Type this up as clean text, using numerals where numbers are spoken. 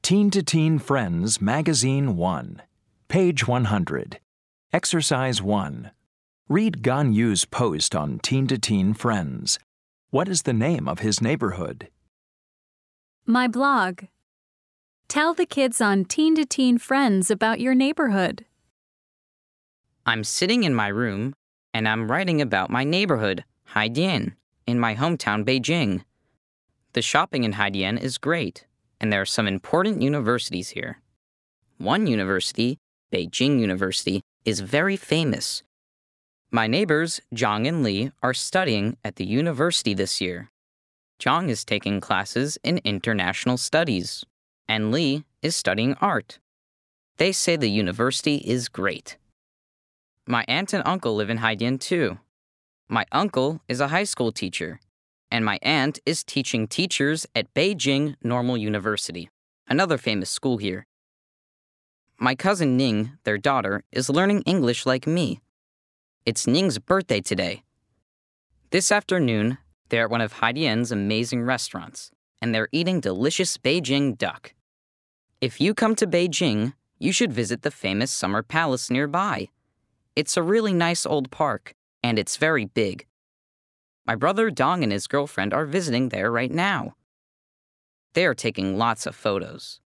Teen to Teen Friends Magazine 1. Page 100. Exercise 1. Read Gan Yu's post on Teen to Teen Friends. What is the name of his neighborhood? My blog. Tell the kids on Teen to Teen Friends about your neighborhood. I'm sitting in my room, and I'm writing about my neighborhood, Haidian, in my hometown, Beijing. The shopping in Haidian is great, and there are some important universities here. One university, Beijing University, is very famous. My neighbors, Zhang and Li, are studying at the university this year. Zhang is taking classes in international studies, and Li is studying art. They say the university is great. My aunt and uncle live in Haidian too. My uncle is a high school teacher, and my aunt is teaching teachers at Beijing Normal University, another famous school here. My cousin Ning, their daughter, is learning English like me. It's Ning's birthday today. This afternoon, they're at one of Haidian's amazing restaurants, and they're eating delicious Beijing duck. If you come to Beijing, you should visit the famous Summer Palace nearby. It's a really nice old park, and it's very big. My brother Dong and his girlfriend are visiting there right now. They are taking lots of photos.